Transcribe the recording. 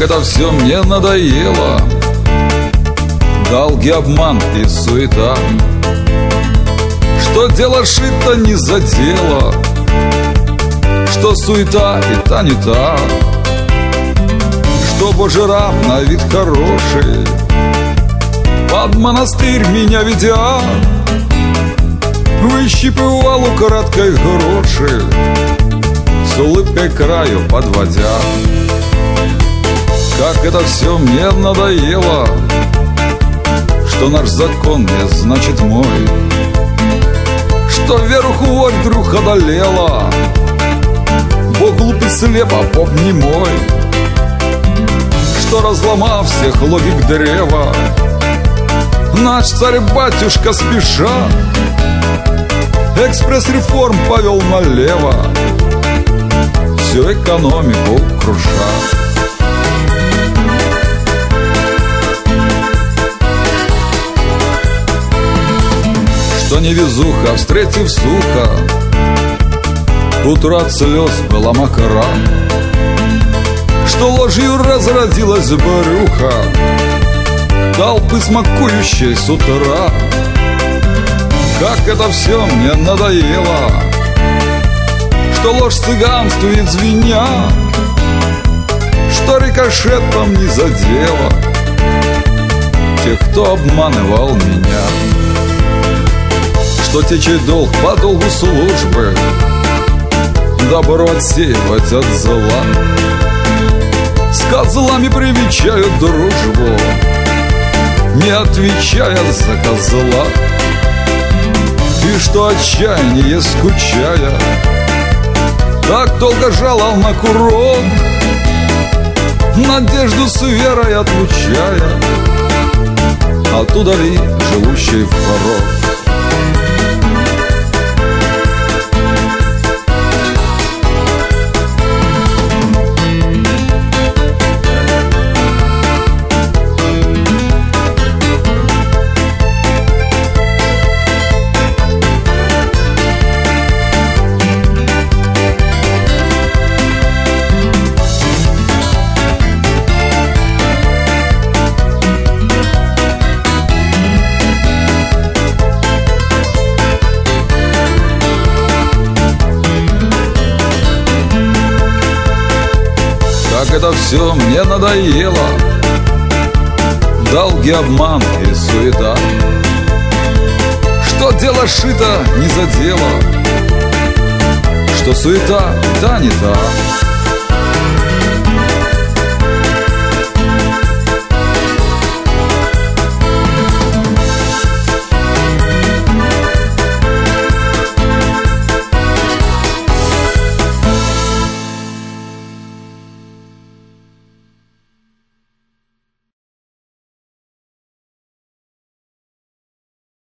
это все мне надоело. Долги, обман и суета, что дело шито не за дело, что суета и та не та, что Божий раб на вид хороший под монастырь меня ведя, выщипывал украдкой гроши, с улыбкой к краю подводя. Как это все мне надоело, что наш закон не значит мой, что веру хворь вдруг одолела, Бог глуп и слеп, а поп не мой, что разломав всех логик древа, наш царь-батюшка спеша экспресс-реформ повел налево, всю экономику круша. Что невезуха, встретив сухо, утро от слез была мокра, что ложью разродилась брюха толпы смакующей с утра. Как это все мне надоело, что ложь цыганствует звеня, что рикошетом не задела тех, кто обманывал меня, что те, чей долг по долгу службы добро отсеивать от зла, с козлами привечают дружбу, не отвечая за козла. И что отчаяние скучая так долго жалал на курок, надежду с верой отлучая от удали живущей в порог. Как это все мне надоело, долги, обман и суета, что дело шито не за дело, что суета та не та.